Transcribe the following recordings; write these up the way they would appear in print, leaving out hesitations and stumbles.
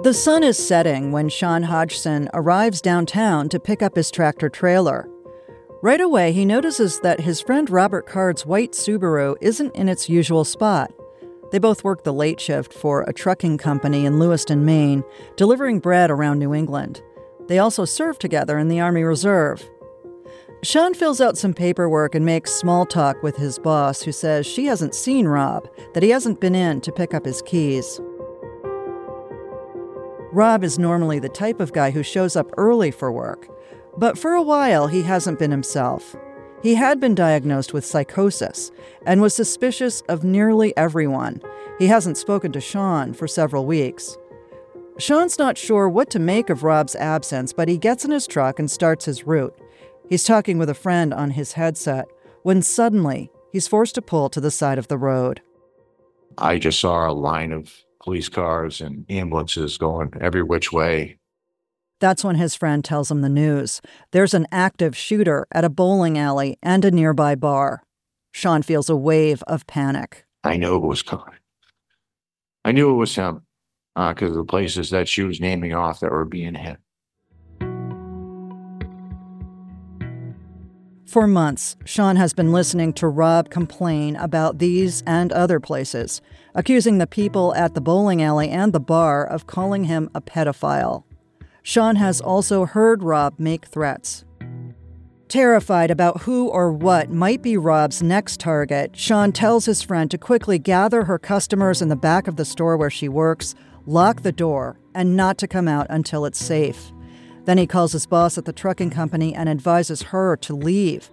The sun is setting when Sean Hodgson arrives downtown to pick up his tractor-trailer. Right away, he notices that his friend Robert Card's white Subaru isn't in its usual spot. They both work the late shift for a trucking company in Lewiston, Maine, delivering bread around New England. They also serve together in the Army Reserve. Sean fills out some paperwork and makes small talk with his boss, who says she hasn't seen Rob, that he hasn't been in to pick up his keys. Rob is normally the type of guy who shows up early for work, but for a while he hasn't been himself. He had been diagnosed with psychosis and was suspicious of nearly everyone. He hasn't spoken to Sean for several weeks. Sean's not sure what to make of Rob's absence, but he gets in his truck and starts his route. He's talking with a friend on his headset when suddenly he's forced to pull to the side of the road. I just saw a line of police cars and ambulances going every which way. That's when his friend tells him the news. There's an active shooter at a bowling alley and a nearby bar. Sean feels a wave of panic. I knew it was coming. I knew it was him because of the places that she was naming off that were being hit. For months, Sean has been listening to Rob complain about these and other places, accusing the people at the bowling alley and the bar of calling him a pedophile. Sean has also heard Rob make threats. Terrified about who or what might be Rob's next target, Sean tells his friend to quickly gather her customers in the back of the store where she works, lock the door, and not to come out until it's safe. Then he calls his boss at the trucking company and advises her to leave.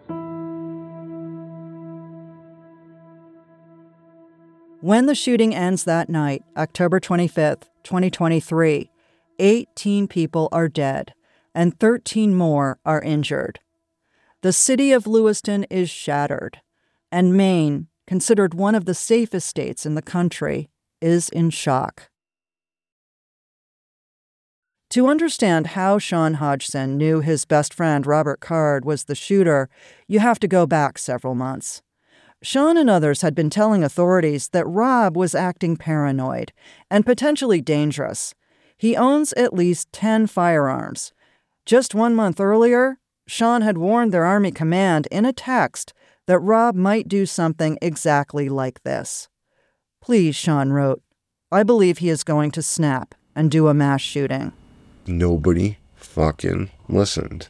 When the shooting ends that night, October 25th, 2023, 18 people are dead and 13 more are injured. The city of Lewiston is shattered, and Maine, considered one of the safest states in the country, is in shock. To understand how Sean Hodgson knew his best friend Robert Card was the shooter, you have to go back several months. Sean and others had been telling authorities that Rob was acting paranoid and potentially dangerous. He owns at least 10 firearms. Just 1 month earlier, Sean had warned their Army command in a text that Rob might do something exactly like this. "Please," Sean wrote, "I believe he is going to snap and do a mass shooting." Nobody fucking listened.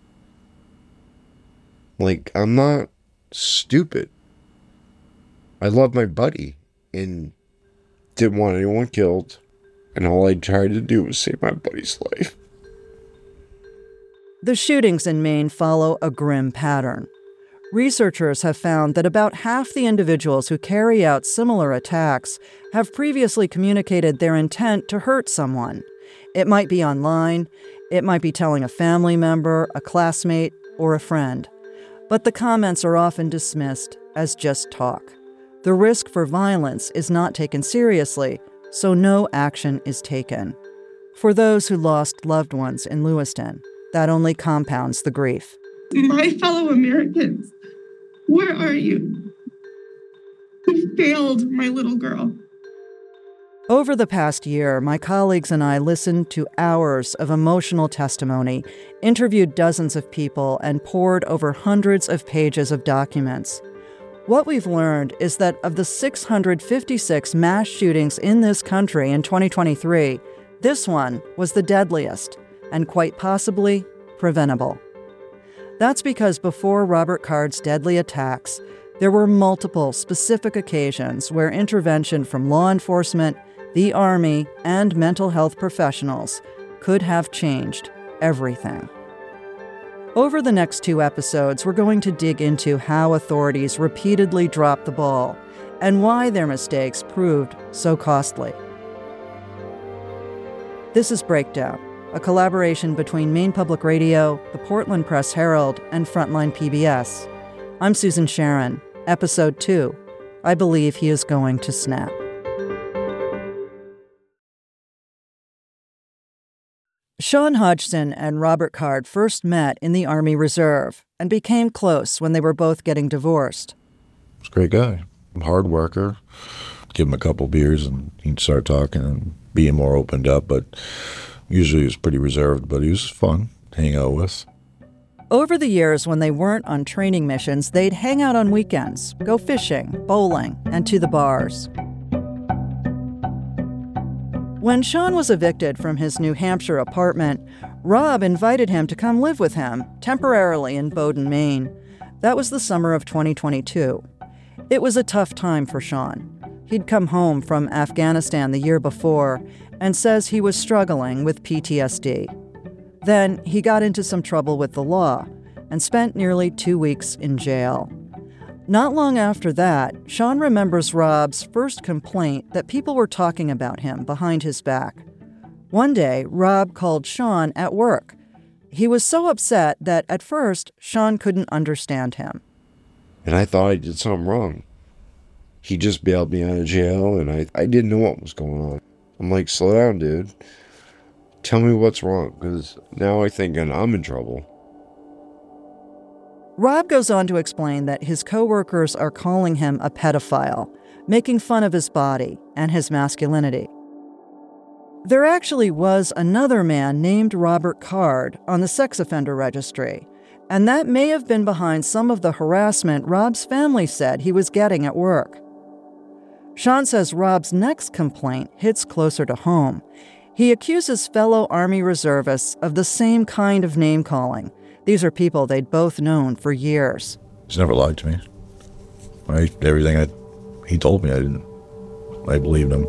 Like, I'm not stupid. I love my buddy and didn't want anyone killed, and all I tried to do was save my buddy's life. The shootings in Maine follow a grim pattern. Researchers have found that about half the individuals who carry out similar attacks have previously communicated their intent to hurt someone. It might be online, it might be telling a family member, a classmate, or a friend. But the comments are often dismissed as just talk. The risk for violence is not taken seriously, so no action is taken. For those who lost loved ones in Lewiston, that only compounds the grief. My fellow Americans, where are you? You failed my little girl. Over the past year, my colleagues and I listened to hours of emotional testimony, interviewed dozens of people, and pored over hundreds of pages of documents. What we've learned is that of the 656 mass shootings in this country in 2023, this one was the deadliest and quite possibly preventable. That's because before Robert Card's deadly attacks, there were multiple specific occasions where intervention from law enforcement, the Army, and mental health professionals could have changed everything. Over the next 2 episodes, we're going to dig into how authorities repeatedly dropped the ball and why their mistakes proved so costly. This is Breakdown, a collaboration between Maine Public Radio, the Portland Press Herald, and Frontline PBS. I'm Susan Sharon. Episode 2, I Believe He Is Going to Snap. Sean Hodgson and Robert Card first met in the Army Reserve and became close when they were both getting divorced. He's a great guy, hard worker. Give him a couple beers and he'd start talking, and being more opened up, but usually he was pretty reserved, but he was fun to hang out with. Over the years, when they weren't on training missions, they'd hang out on weekends, go fishing, bowling, and to the bars. When Sean was evicted from his New Hampshire apartment, Rob invited him to come live with him, temporarily in Bowdoin, Maine. That was the summer of 2022. It was a tough time for Sean. He'd come home from Afghanistan the year before and says he was struggling with PTSD. Then he got into some trouble with the law and spent nearly 2 weeks in jail. Not long after that, Sean remembers Rob's first complaint that people were talking about him behind his back. One day, Rob called Sean at work. He was so upset that at first, Sean couldn't understand him. And I thought I did something wrong. He just bailed me out of jail, and I didn't know what was going on. I'm like, slow down, dude. Tell me what's wrong, because now I think I'm in trouble. Rob goes on to explain that his coworkers are calling him a pedophile, making fun of his body and his masculinity. There actually was another man named Robert Card on the sex offender registry, and that may have been behind some of the harassment Rob's family said he was getting at work. Sean says Rob's next complaint hits closer to home. He accuses fellow Army reservists of the same kind of name-calling. These are people they'd both known for years. He's never lied to me. Everything he told me, I believed him.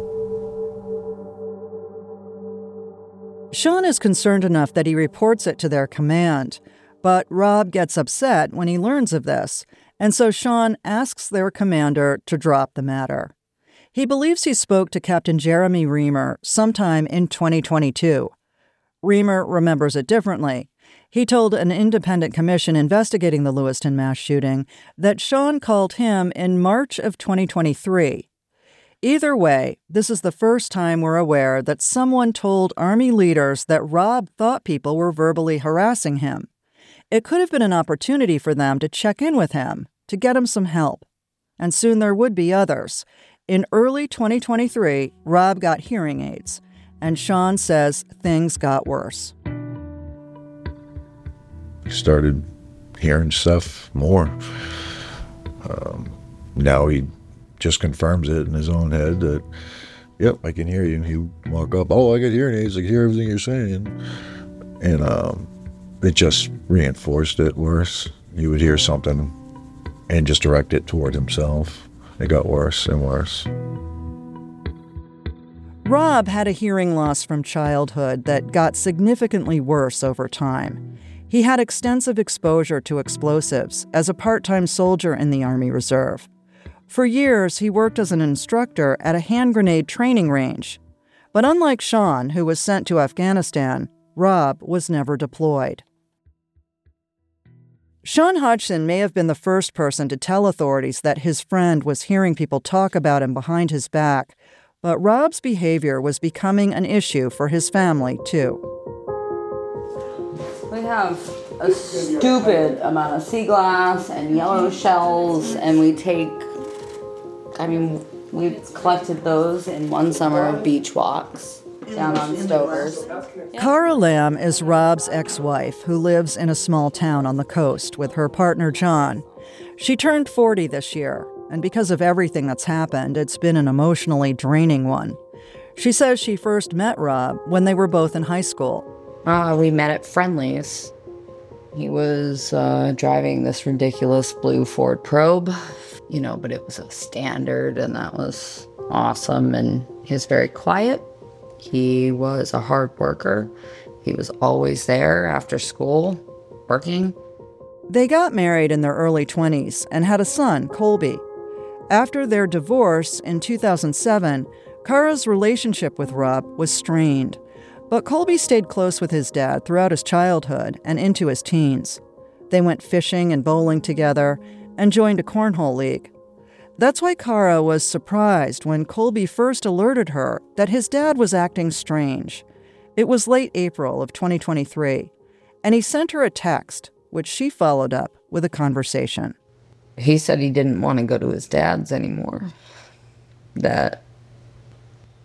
Sean is concerned enough that he reports it to their command, but Rob gets upset when he learns of this, and so Sean asks their commander to drop the matter. He believes he spoke to Captain Jeremy Reamer sometime in 2022. Reamer remembers it differently. He told an independent commission investigating the Lewiston mass shooting that Sean called him in March of 2023. Either way, this is the first time we're aware that someone told Army leaders that Rob thought people were verbally harassing him. It could have been an opportunity for them to check in with him, to get him some help. And soon there would be others. In early 2023, Rob got hearing aids, and Sean says things got worse. Started hearing stuff more. Now he just confirms it in his own head that, yep, I can hear you. He walk up, oh, I got hearing aids, I can hear everything you're saying. And it just reinforced it worse. He would hear something and just direct it toward himself. It got worse and worse. Rob had a hearing loss from childhood that got significantly worse over time. He had extensive exposure to explosives as a part-time soldier in the Army Reserve. For years, he worked as an instructor at a hand grenade training range. But unlike Sean, who was sent to Afghanistan, Rob was never deployed. Sean Hodgson may have been the first person to tell authorities that his friend was hearing people talk about him behind his back, but Rob's behavior was becoming an issue for his family, too. We have a stupid amount of sea glass and yellow shells, and we collected those in one summer of beach walks down on Stokers. Cara Lamb is Rob's ex-wife who lives in a small town on the coast with her partner John. She turned 40 this year, and because of everything that's happened, it's been an emotionally draining one. She says she first met Rob when they were both in high school. We met at Friendly's. He was driving this ridiculous blue Ford Probe, but it was a standard, and that was awesome. And he was very quiet. He was a hard worker. He was always there after school, working. They got married in their early 20s and had a son, Colby. After their divorce in 2007, Cara's relationship with Rob was strained. But Colby stayed close with his dad throughout his childhood and into his teens. They went fishing and bowling together and joined a cornhole league. That's why Cara was surprised when Colby first alerted her that his dad was acting strange. It was late April of 2023, and he sent her a text, which she followed up with a conversation. He said he didn't want to go to his dad's anymore, that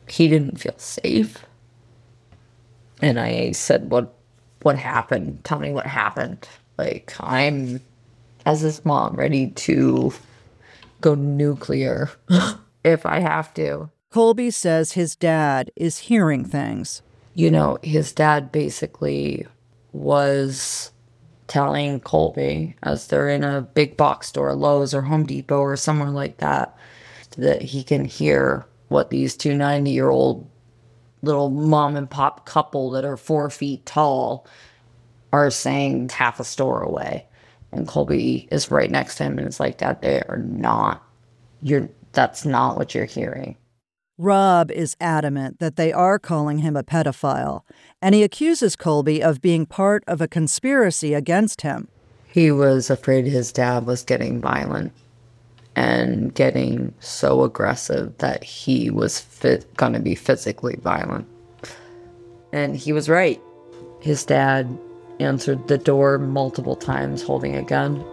he didn't feel safe. And I said, what happened? Tell me what happened. Like, I'm, as his mom, ready to go nuclear if I have to. Colby says his dad is hearing things. You know, his dad basically was telling Colby, as they're in a big box store, Lowe's or Home Depot or somewhere like that he can hear what these two 90-year-old little mom and pop couple that are 4 feet tall are saying half a store away. And Colby is right next to him and it's like, Dad, they are not. That's not what you're hearing. Rob is adamant that they are calling him a pedophile, and he accuses Colby of being part of a conspiracy against him. He was afraid his dad was getting violent and getting so aggressive that he was going to be physically violent. And he was right. His dad answered the door multiple times holding a gun.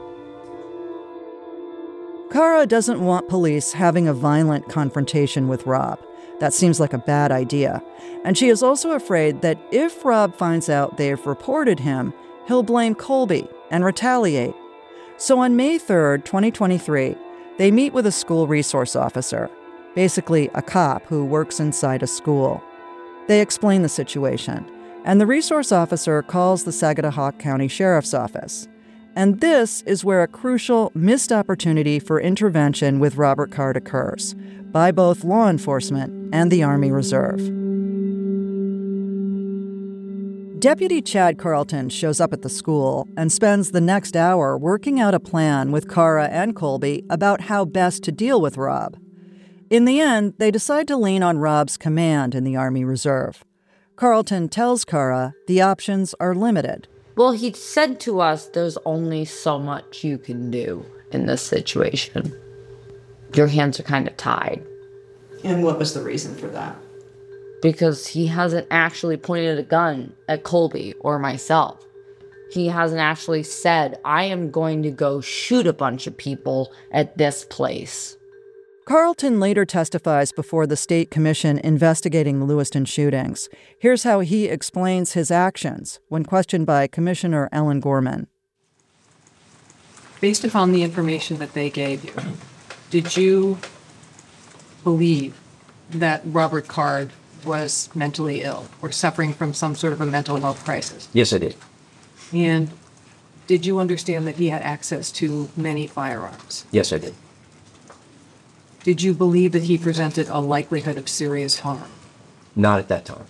Kara doesn't want police having a violent confrontation with Rob. That seems like a bad idea. And she is also afraid that if Rob finds out they've reported him, he'll blame Colby and retaliate. So on May 3rd, 2023, they meet with a school resource officer, basically a cop who works inside a school. They explain the situation, and the resource officer calls the Sagadahoc County Sheriff's Office. And this is where a crucial missed opportunity for intervention with Robert Card occurs, by both law enforcement and the Army Reserve. Deputy Chad Carlton shows up at the school and spends the next hour working out a plan with Kara and Colby about how best to deal with Rob. In the end, they decide to lean on Rob's command in the Army Reserve. Carlton tells Kara the options are limited. Well, he said to us, there's only so much you can do in this situation. Your hands are kind of tied. And what was the reason for that? Because he hasn't actually pointed a gun at Colby or myself. He hasn't actually said, I am going to go shoot a bunch of people at this place. Carlton later testifies before the state commission investigating the Lewiston shootings. Here's how he explains his actions when questioned by Commissioner Ellen Gorman. Based upon the information that they gave you, did you believe that Robert Card was mentally ill or suffering from some sort of a mental health crisis? Yes, I did. And did you understand that he had access to many firearms? Yes, I did. Did you believe that he presented a likelihood of serious harm? Not at that time.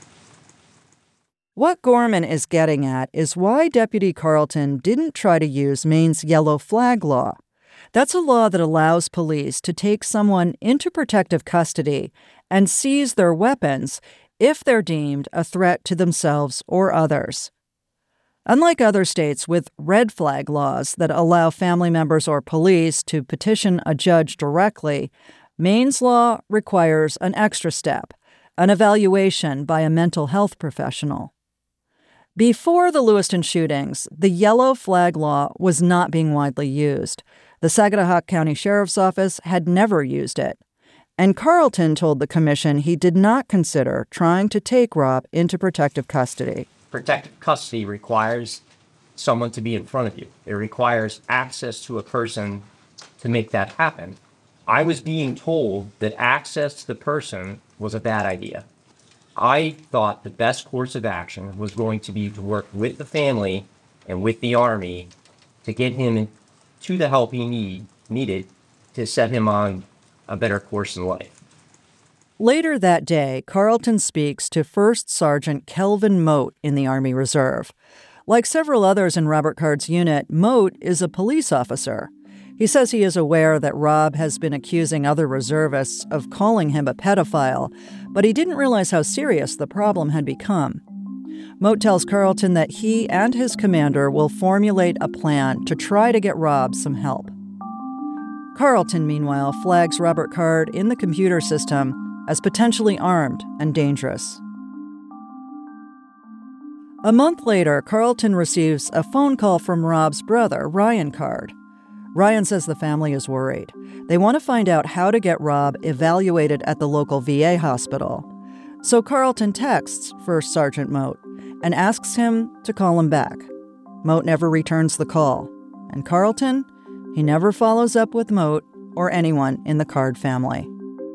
What Gorman is getting at is why Deputy Carlton didn't try to use Maine's yellow flag law. That's a law that allows police to take someone into protective custody and seize their weapons if they're deemed a threat to themselves or others. Unlike other states with red flag laws that allow family members or police to petition a judge directly, Maine's law requires an extra step, an evaluation by a mental health professional. Before the Lewiston shootings, the yellow flag law was not being widely used. The Sagadahoc County Sheriff's Office had never used it. And Carlton told the commission he did not consider trying to take Rob into protective custody. Protective custody requires someone to be in front of you. It requires access to a person to make that happen. I was being told that access to the person was a bad idea. I thought the best course of action was going to be to work with the family and with the Army to get him to the help he needed to set him on a better course in life. Later that day, Carlton speaks to First Sergeant Kelvin Moat in the Army Reserve. Like several others in Robert Card's unit, Moat is a police officer. He says he is aware that Rob has been accusing other reservists of calling him a pedophile, but he didn't realize how serious the problem had become. Moat tells Carlton that he and his commander will formulate a plan to try to get Rob some help. Carlton, meanwhile, flags Robert Card in the computer system as potentially armed and dangerous. A month later, Carlton receives a phone call from Rob's brother, Ryan Card. Ryan says the family is worried. They want to find out how to get Rob evaluated at the local VA hospital. So Carlton texts First Sergeant Moat and asks him to call him back. Moat never returns the call. And Carlton, he never follows up with Moat or anyone in the Card family.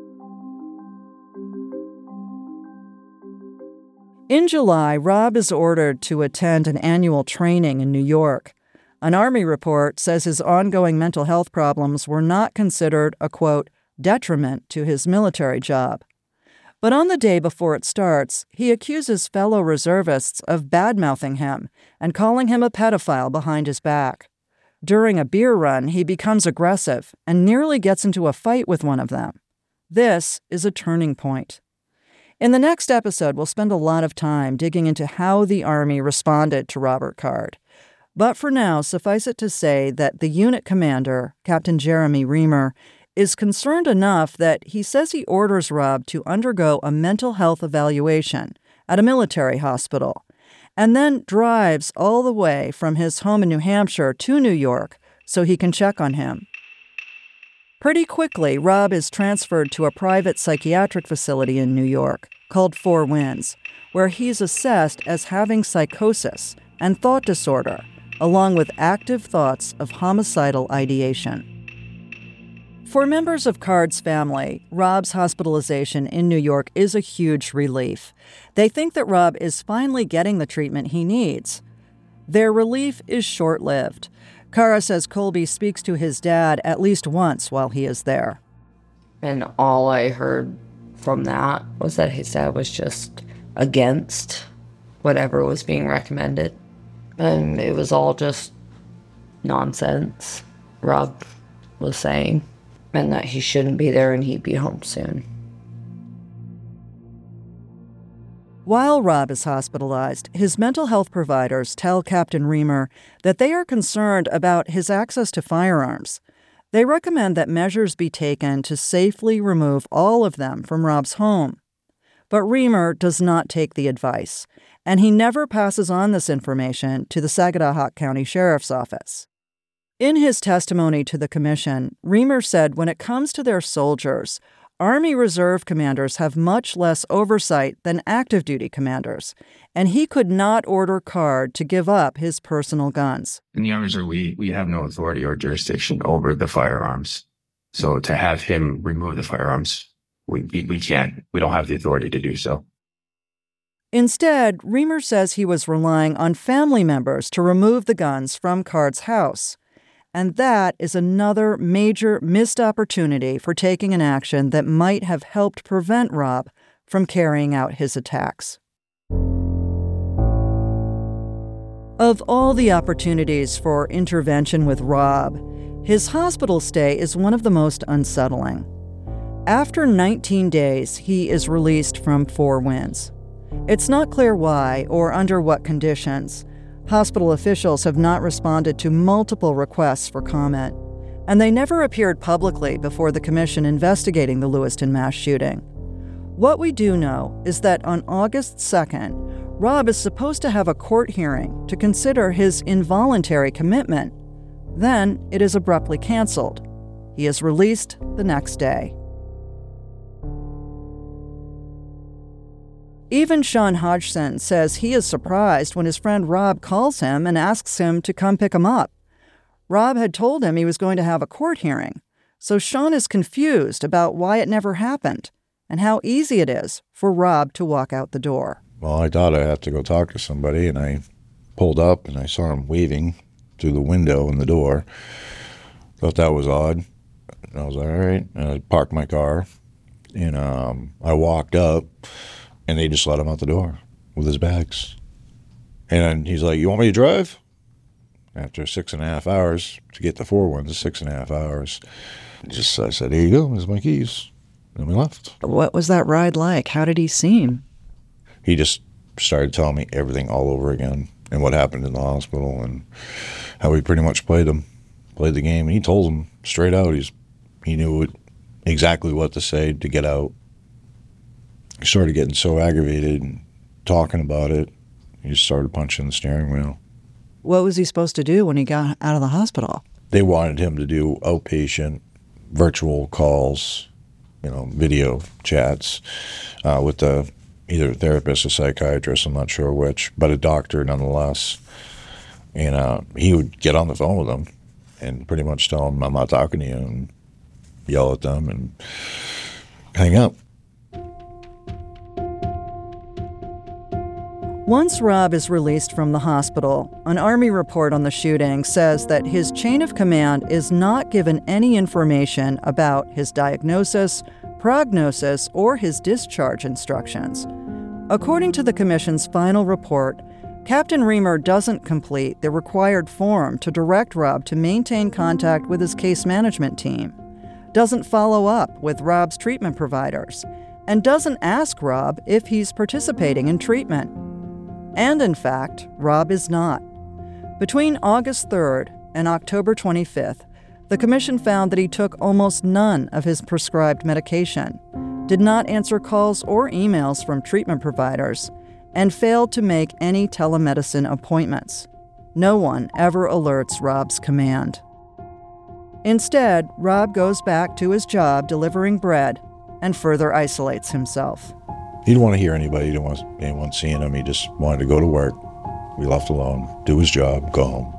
In July, Rob is ordered to attend an annual training in New York. An Army report says his ongoing mental health problems were not considered a, quote, detriment to his military job. But on the day before it starts, he accuses fellow reservists of bad-mouthing him and calling him a pedophile behind his back. During a beer run, he becomes aggressive and nearly gets into a fight with one of them. This is a turning point. In the next episode, we'll spend a lot of time digging into how the Army responded to Robert Card. But for now, suffice it to say that the unit commander, Captain Jeremy Reamer, is concerned enough that he says he orders Rob to undergo a mental health evaluation at a military hospital, and then drives all the way from his home in New Hampshire to New York so he can check on him. Pretty quickly, Rob is transferred to a private psychiatric facility in New York called Four Winds, where he's assessed as having psychosis and thought disorder, along with active thoughts of homicidal ideation. For members of Card's family, Rob's hospitalization in New York is a huge relief. They think that Rob is finally getting the treatment he needs. Their relief is short-lived. Kara says Colby speaks to his dad at least once while he is there. And all I heard from that was that his dad was just against whatever was being recommended. And it was all just nonsense, Rob was saying, and that he shouldn't be there and he'd be home soon. While Rob is hospitalized, his mental health providers tell Captain Reamer that they are concerned about his access to firearms. They recommend that measures be taken to safely remove all of them from Rob's home. But Reamer does not take the advice, and he never passes on this information to the Sagadahoc County Sheriff's Office. In his testimony to the commission, Reamer said when it comes to their soldiers, Army Reserve commanders have much less oversight than active duty commanders, and he could not order Card to give up his personal guns. In the Army Reserve, we have no authority or jurisdiction over the firearms. So to have him remove the firearms, we can't. We don't have the authority to do so. Instead, Reamer says he was relying on family members to remove the guns from Card's house. And that is another major missed opportunity for taking an action that might have helped prevent Rob from carrying out his attacks. Of all the opportunities for intervention with Rob, his hospital stay is one of the most unsettling. After 19 days, he is released from Four Winds. It's not clear why or under what conditions. Hospital officials have not responded to multiple requests for comment, and they never appeared publicly before the commission investigating the Lewiston mass shooting. What we do know is that on August 2nd, Rob is supposed to have a court hearing to consider his involuntary commitment. Then it is abruptly canceled. He is released the next day. Even Sean Hodgson says he is surprised when his friend Rob calls him and asks him to come pick him up. Rob had told him he was going to have a court hearing, so Sean is confused about why it never happened and how easy it is for Rob to walk out the door. Well, I thought I'd have to go talk to somebody, and I pulled up and I saw him waving through the window in the door. Thought that was odd. And I was like, all right. And I parked my car, and I walked up. And they just let him out the door with his bags. And he's like, you want me to drive? After 6.5 hours to get to Four Winds, 6.5 hours. I said, here you go, here's my keys. And we left. What was that ride like? How did he seem? He just started telling me everything all over again and what happened in the hospital and how he pretty much played the game. And he told them straight out, he knew exactly what to say to get out. He started getting so aggravated and talking about it, he just started punching the steering wheel. What was he supposed to do when he got out of the hospital? they wanted him to do outpatient virtual calls, video chats with the either therapist or psychiatrist, I'm not sure which, but a doctor nonetheless. And he would get on the phone with them and pretty much tell them, I'm not talking to you, and yell at them and hang up. Once Rob is released from the hospital, an Army report on the shooting says that his chain of command is not given any information about his diagnosis, prognosis, or his discharge instructions. According to the Commission's final report, Captain Reamer doesn't complete the required form to direct Rob to maintain contact with his case management team, doesn't follow up with Rob's treatment providers, and doesn't ask Rob if he's participating in treatment. And in fact, Rob is not. Between August 3rd and October 25th, the Commission found that he took almost none of his prescribed medication, did not answer calls or emails from treatment providers, and failed to make any telemedicine appointments. No one ever alerts Rob's command. Instead, Rob goes back to his job delivering bread and further isolates himself. He didn't want to hear anybody. He didn't want anyone seeing him. He just wanted to go to work, be left alone, do his job, go home.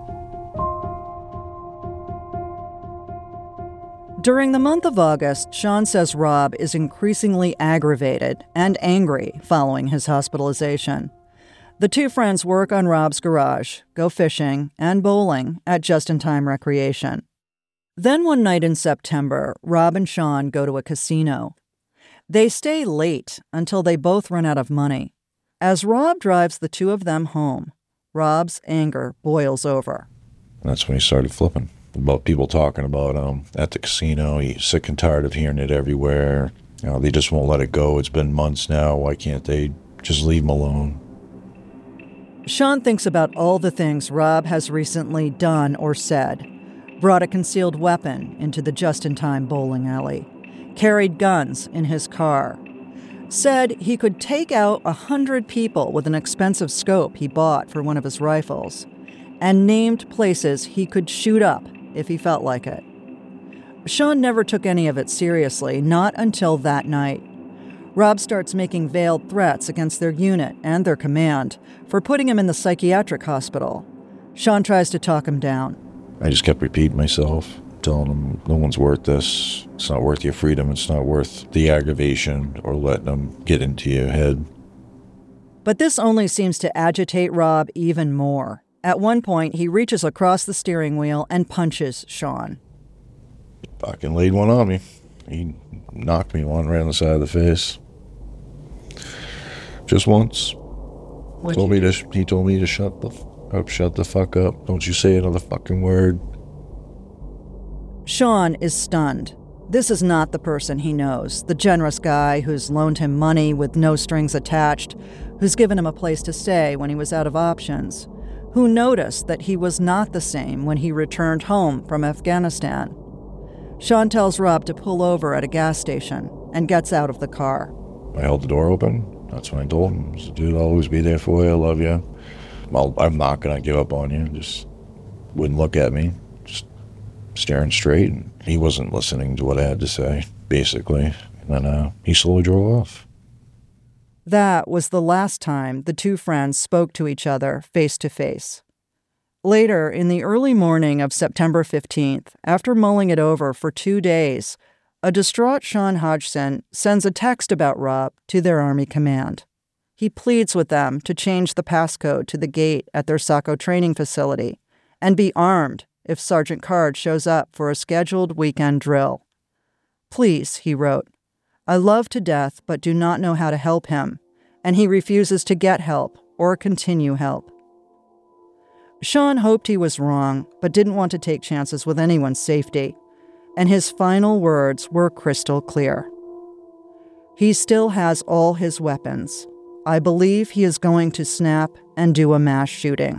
During the month of August, Sean says Rob is increasingly aggravated and angry following his hospitalization. The two friends work on Rob's garage, go fishing, and bowling at Just in Time Recreation. Then one night in September, Rob and Sean go to a casino. They stay late until they both run out of money. As Rob drives the two of them home, Rob's anger boils over. That's when he started flipping about people talking about him at the casino. He's sick and tired of hearing it everywhere. They just won't let it go. It's been months now. Why can't they just leave him alone? Sean thinks about all the things Rob has recently done or said. Brought a concealed weapon into the just-in-time bowling alley. Carried guns in his car. Said he could take out 100 people with an expensive scope he bought for one of his rifles. And named places he could shoot up if he felt like it. Sean never took any of it seriously, not until that night. Rob starts making veiled threats against their unit and their command for putting him in the psychiatric hospital. Sean tries to talk him down. I just kept repeating myself, telling him no one's worth this. It's not worth your freedom. It's not worth the aggravation or letting them get into your head. But this only seems to agitate Rob even more. At one point, he reaches across the steering wheel and punches Sean. Fucking laid one on me. He knocked me one right on the side of the face. Just once. He told me to shut the fuck up. Don't you say another fucking word. Sean is stunned. This is not the person he knows, the generous guy who's loaned him money with no strings attached, who's given him a place to stay when he was out of options, who noticed that he was not the same when he returned home from Afghanistan. Sean tells Rob to pull over at a gas station and gets out of the car. I held the door open. That's when I told him, dude, I'll always be there for you. I love you. I'm not going to give up on you. Just wouldn't look at me, just staring straight. And he wasn't listening to what I had to say, basically. And then he slowly drove off. That was the last time the two friends spoke to each other face to face. Later, in the early morning of September 15th, after mulling it over for 2 days, a distraught Sean Hodgson sends a text about Rob to their Army command. He pleads with them to change the passcode to the gate at their Saco training facility and be armed if Sergeant Card shows up for a scheduled weekend drill. Please, he wrote, I love to death but do not know how to help him, and he refuses to get help or continue help. Sean hoped he was wrong, but didn't want to take chances with anyone's safety, and his final words were crystal clear. He still has all his weapons. I believe he is going to snap and do a mass shooting.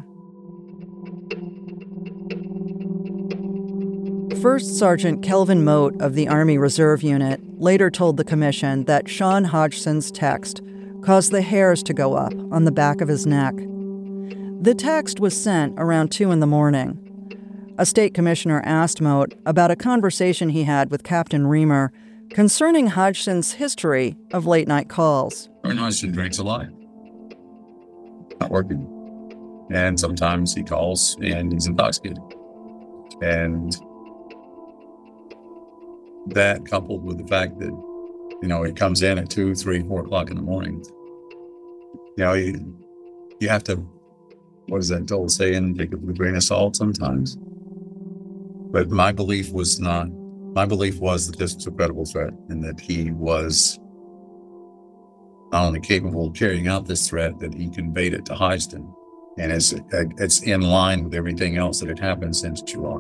First Sergeant Kelvin Moat of the Army Reserve Unit later told the Commission that Sean Hodgson's text caused the hairs to go up on the back of his neck. The text was sent around 2 a.m. A state commissioner asked Moat about a conversation he had with Captain Reamer concerning Hodgson's history of late-night calls. Hodgson drinks a lot. Not working. And sometimes he calls and he's intoxicated. And that coupled with the fact that, he comes in at 2, 3, 4 o'clock in the morning. You have to, what is that old saying, take it with a grain of salt sometimes. But my belief was that this was a credible threat and that he was not only capable of carrying out this threat, that he conveyed it to Hodgson. And it's in line with everything else that had happened since July.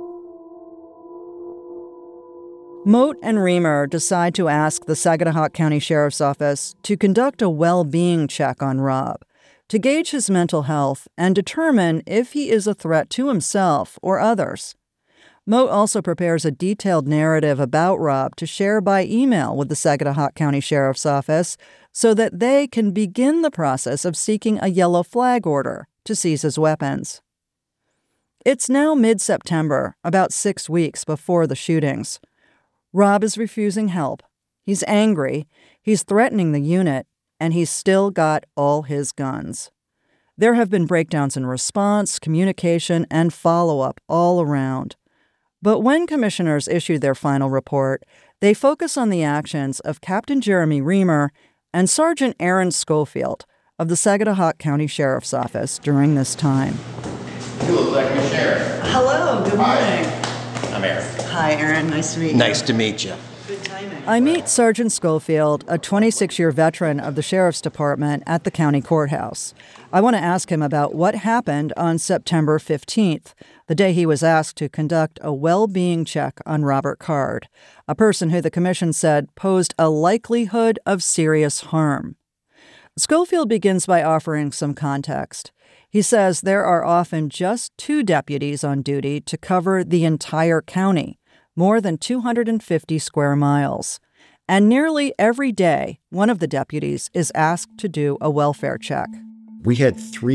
Moat and Reamer decide to ask the Saginaw County Sheriff's Office to conduct a well-being check on Rob, to gauge his mental health and determine if he is a threat to himself or others. Moat also prepares a detailed narrative about Rob to share by email with the Saginaw County Sheriff's Office so that they can begin the process of seeking a yellow flag order to seize his weapons. It's now mid-September, about 6 weeks before the shootings. Rob is refusing help. He's angry, he's threatening the unit, and he's still got all his guns. There have been breakdowns in response, communication, and follow-up all around. But when commissioners issued their final report, they focus on the actions of Captain Jeremy Reamer and Sergeant Aaron Schofield of the Saginaw County Sheriff's Office during this time. You look like a sheriff. Hello, good morning. I'm Aaron. Hi, Aaron. Nice to meet you. Nice to meet you. Good timing. I meet Sergeant Schofield, a 26-year veteran of the Sheriff's Department at the county courthouse. I want to ask him about what happened on September 15th, the day he was asked to conduct a well-being check on Robert Card, a person who the commission said posed a likelihood of serious harm. Schofield begins by offering some context. He says there are often just 2 deputies on duty to cover the entire county, more than 250 square miles. And nearly every day, one of the deputies is asked to do a welfare check. We had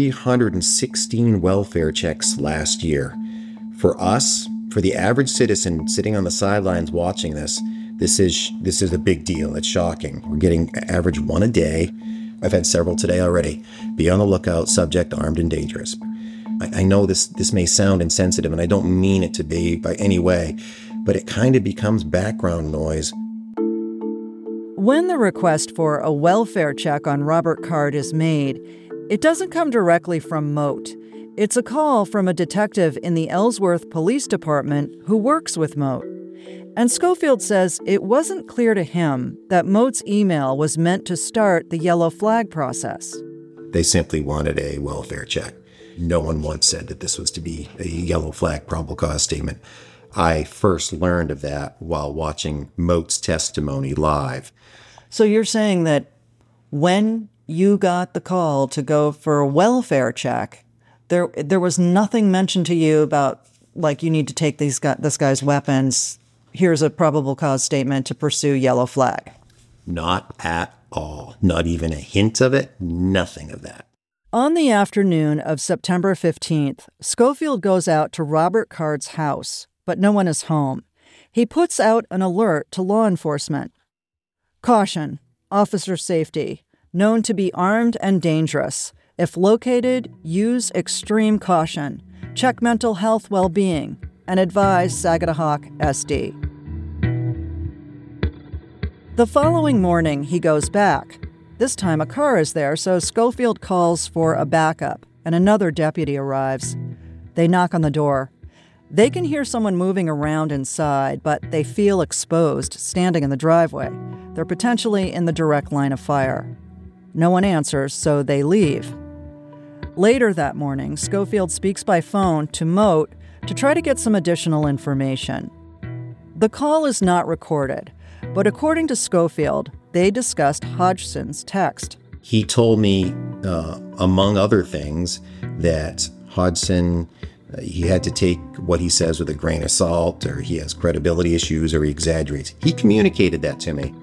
316 welfare checks last year. For us, for the average citizen sitting on the sidelines watching this is a big deal. It's shocking. We're getting average 1 a day. I've had several today already. Be on the lookout, subject armed and dangerous. I know this may sound insensitive, and I don't mean it to be by any way, but it kind of becomes background noise. When the request for a welfare check on Robert Card is made, it doesn't come directly from Moat. It's a call from a detective in the Ellsworth Police Department who works with Moat. And Schofield says it wasn't clear to him that Moat's email was meant to start the yellow flag process. They simply wanted a welfare check. No one once said that this was to be a yellow flag probable cause statement. I first learned of that while watching Moat's testimony live. So you're saying that when you got the call to go for a welfare check, there was nothing mentioned to you about, like, you need to take this guy's weapons, here's a probable cause statement to pursue yellow flag? Not at all. Not even a hint of it. Nothing of that. On the afternoon of September 15th, Schofield goes out to Robert Card's house, but no one is home. He puts out an alert to law enforcement. Caution, officer safety, known to be armed and dangerous. If located, use extreme caution. Check mental health well-being and advise Saginaw SD. The following morning, he goes back. This time a car is there, so Schofield calls for a backup, and another deputy arrives. They knock on the door. They can hear someone moving around inside, but they feel exposed, standing in the driveway. They're potentially in the direct line of fire. No one answers, so they leave. Later that morning, Schofield speaks by phone to Moat to try to get some additional information. The call is not recorded, but according to Schofield, they discussed Hodgson's text. He told me, among other things, that Hodgson, he had to take what he says with a grain of salt, or he has credibility issues, or he exaggerates. He communicated that to me.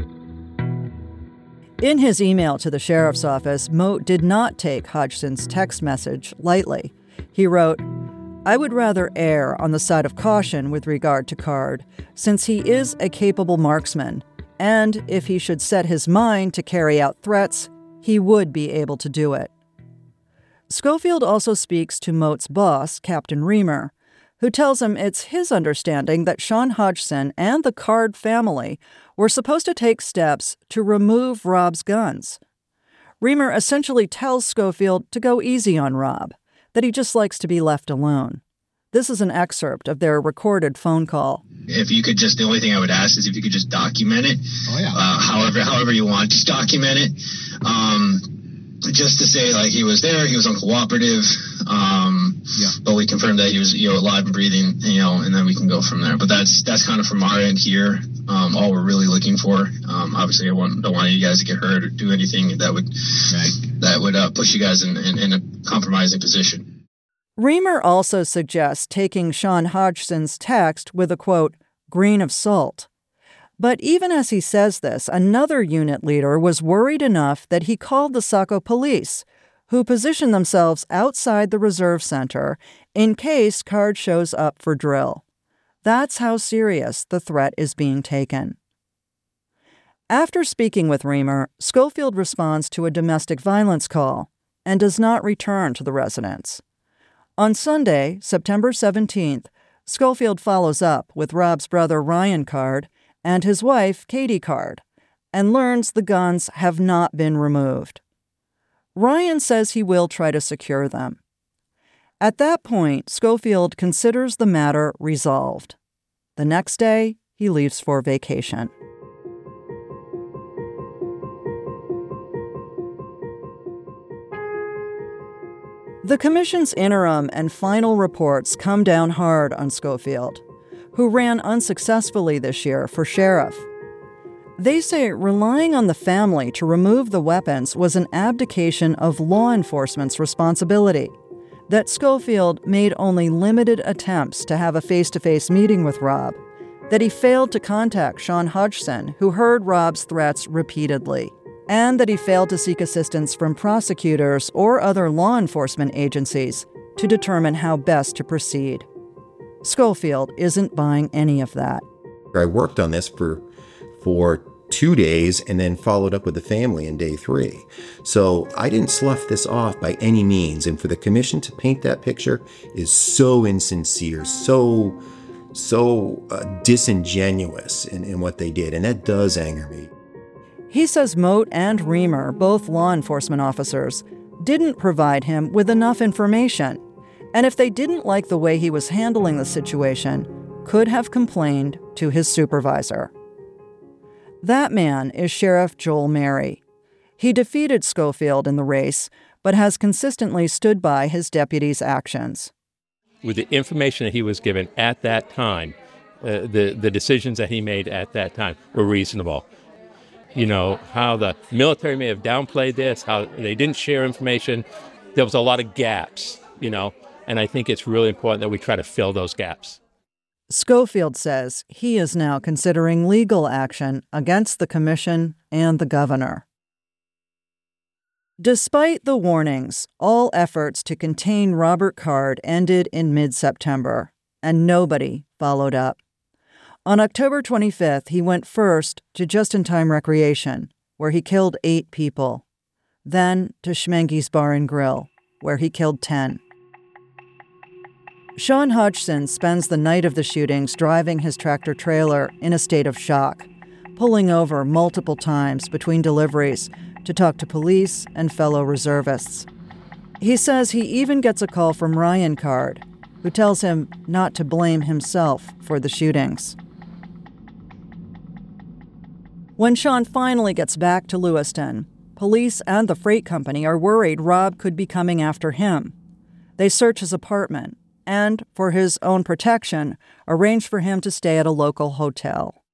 In his email to the sheriff's office, Moat did not take Hodgson's text message lightly. He wrote, I would rather err on the side of caution with regard to Card, since he is a capable marksman, and if he should set his mind to carry out threats, he would be able to do it. Schofield also speaks to Moat's boss, Captain Reamer, who tells him it's his understanding that Sean Hodgson and the Card family were supposed to take steps to remove Rob's guns. Reamer essentially tells Schofield to go easy on Rob, that he just likes to be left alone. This is an excerpt of their recorded phone call. If you could just, the only thing I would ask is if you could just document it. Oh, yeah. However you want, just document it. Just to say, like, he was there, he was uncooperative, but we confirmed that he was, alive and breathing, and then we can go from there. But that's kind of from our end here, all we're really looking for. Obviously, I don't want you guys to get hurt or do anything that would push you guys in a compromising position. Reamer also suggests taking Sean Hodgson's text with a, quote, grain of salt. But even as he says this, another unit leader was worried enough that he called the Saco police, who positioned themselves outside the reserve center in case Card shows up for drill. That's how serious the threat is being taken. After speaking with Reamer, Schofield responds to a domestic violence call and does not return to the residence. On Sunday, September 17th, Schofield follows up with Rob's brother Ryan Card and his wife Katie Card, and learns the guns have not been removed. Ryan says he will try to secure them. At that point, Schofield considers the matter resolved. The next day, he leaves for vacation. The commission's interim and final reports come down hard on Schofield, who ran unsuccessfully this year for sheriff. They say relying on the family to remove the weapons was an abdication of law enforcement's responsibility, that Schofield made only limited attempts to have a face-to-face meeting with Rob, that he failed to contact Sean Hodgson, who heard Rob's threats repeatedly, and that he failed to seek assistance from prosecutors or other law enforcement agencies to determine how best to proceed. Schofield isn't buying any of that. I worked on this for 2 days and then followed up with the family in day 3. So I didn't slough this off by any means. And for the commission to paint that picture is so insincere, so disingenuous in what they did. And that does anger me. He says Moat and Reamer, both law enforcement officers, didn't provide him with enough information. And if they didn't like the way he was handling the situation, could have complained to his supervisor. That man is Sheriff Joel Mary. He defeated Schofield in the race, but has consistently stood by his deputy's actions. With the information that he was given at that time, the decisions that he made at that time were reasonable. How the military may have downplayed this, how they didn't share information. There was a lot of gaps, and I think it's really important that we try to fill those gaps. Schofield says he is now considering legal action against the commission and the governor. Despite the warnings, all efforts to contain Robert Card ended in mid-September, and nobody followed up. On October 25th, he went first to Just-in-Time Recreation, where he killed 8 people, then to Schmenge's Bar and Grill, where he killed 10. Sean Hodgson spends the night of the shootings driving his tractor-trailer in a state of shock, pulling over multiple times between deliveries to talk to police and fellow reservists. He says he even gets a call from Ryan Card, who tells him not to blame himself for the shootings. When Sean finally gets back to Lewiston, police and the freight company are worried Rob could be coming after him. They search his apartment and, for his own protection, arrange for him to stay at a local hotel.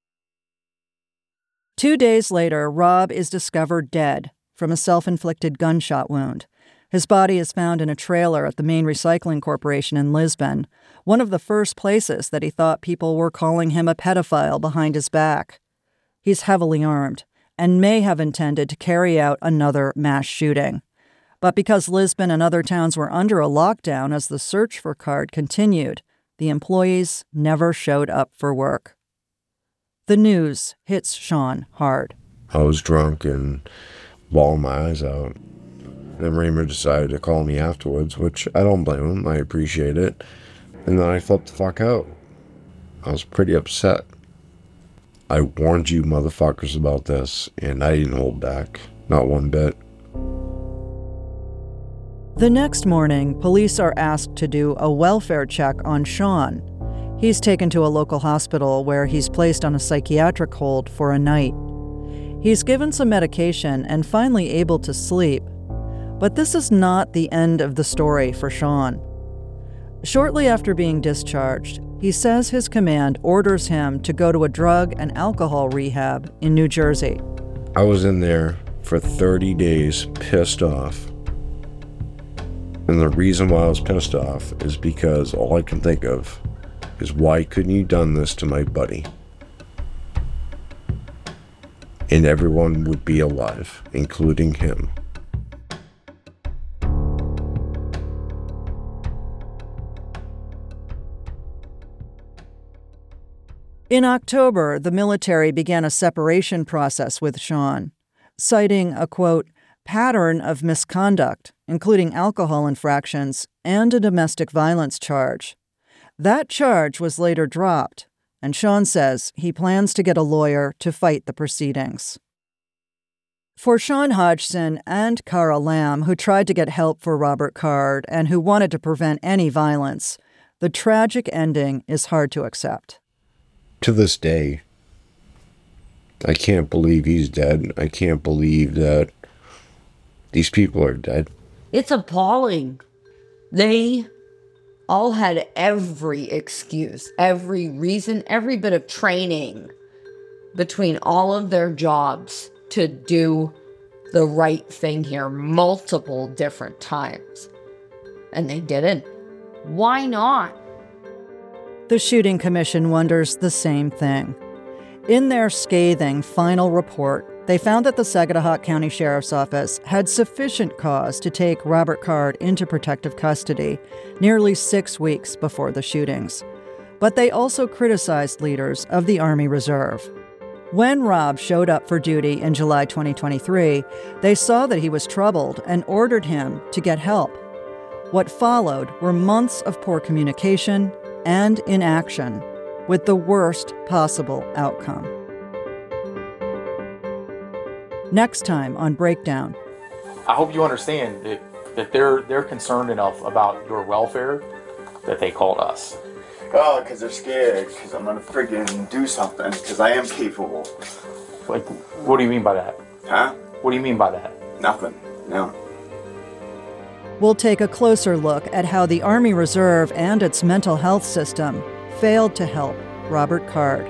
2 days later, Rob is discovered dead from a self-inflicted gunshot wound. His body is found in a trailer at the Maine Recycling Corporation in Lisbon, one of the first places that he thought people were calling him a pedophile behind his back. He's heavily armed and may have intended to carry out another mass shooting. But because Lisbon and other towns were under a lockdown as the search for Card continued, the employees never showed up for work. The news hits Sean hard. I was drunk and bawling my eyes out. And Raymer decided to call me afterwards, which I don't blame him. I appreciate it. And then I flipped the fuck out. I was pretty upset. I warned you motherfuckers about this, and I didn't hold back. Not one bit. The next morning, police are asked to do a welfare check on Sean. He's taken to a local hospital where he's placed on a psychiatric hold for a night. He's given some medication and finally able to sleep. But this is not the end of the story for Sean. Shortly after being discharged, he says his command orders him to go to a drug and alcohol rehab in New Jersey. I was in there for 30 days pissed off. And the reason why I was pissed off is because all I can think of is, why couldn't you done this to my buddy? And everyone would be alive, including him. In October, the military began a separation process with Sean, citing a, quote, pattern of misconduct, including alcohol infractions and a domestic violence charge. That charge was later dropped, and Sean says he plans to get a lawyer to fight the proceedings. For Sean Hodgson and Cara Lamb, who tried to get help for Robert Card and who wanted to prevent any violence, the tragic ending is hard to accept. To this day, I can't believe he's dead. I can't believe that these people are dead. It's appalling. They all had every excuse, every reason, every bit of training between all of their jobs to do the right thing here multiple different times. And they didn't. Why not? The Shooting Commission wonders the same thing. In their scathing final report, they found that the Saginaw County Sheriff's Office had sufficient cause to take Robert Card into protective custody nearly 6 weeks before the shootings. But they also criticized leaders of the Army Reserve. When Rob showed up for duty in July 2023, they saw that he was troubled and ordered him to get help. What followed were months of poor communication and inaction, with the worst possible outcome. Next time on Breakdown. I hope you understand that they're concerned enough about your welfare that they called us. Oh, because they're scared, because I'm gonna friggin' do something, because I am capable. Like, what do you mean by that? Huh? What do you mean by that? Nothing, no. We'll take a closer look at how the Army Reserve and its mental health system failed to help Robert Card.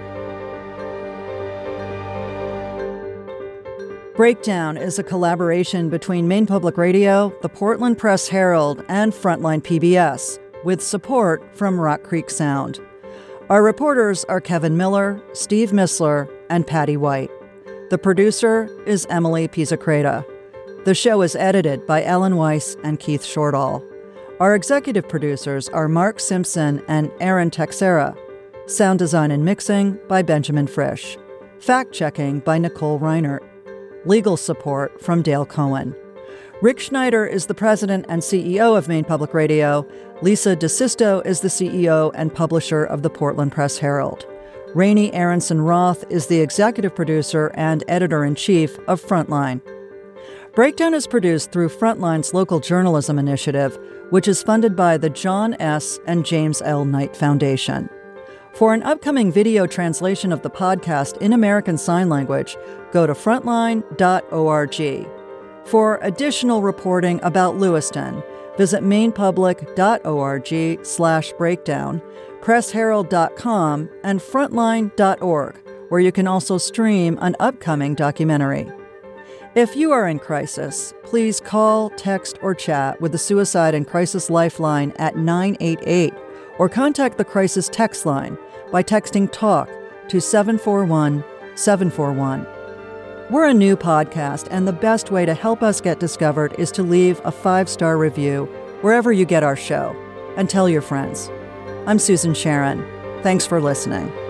Breakdown is a collaboration between Maine Public Radio, the Portland Press Herald, and Frontline PBS, with support from Rock Creek Sound. Our reporters are Kevin Miller, Steve Missler, and Patty White. The producer is Emily Pizzacreta. The show is edited by Ellen Weiss and Keith Shortall. Our executive producers are Mark Simpson and Aaron Texera. Sound design and mixing by Benjamin Frisch. Fact-checking by Nicole Reinert. Legal support from Dale Cohen. Rick Schneider is the president and CEO of Maine Public Radio. Lisa DeSisto is the CEO and publisher of the Portland Press Herald. Rainey Aronson Roth is the executive producer and editor-in-chief of Frontline. Breakdown is produced through Frontline's local journalism initiative, which is funded by the John S. and James L. Knight Foundation. For an upcoming video translation of the podcast in American Sign Language, go to frontline.org. For additional reporting about Lewiston, visit mainepublic.org/breakdown, pressherald.com, and frontline.org, where you can also stream an upcoming documentary. If you are in crisis, please call, text, or chat with the Suicide and Crisis Lifeline at 988, or contact the Crisis Text Line by texting TALK to 741-741. We're a new podcast, and the best way to help us get discovered is to leave a 5-star review wherever you get our show, and tell your friends. I'm Susan Sharon. Thanks for listening.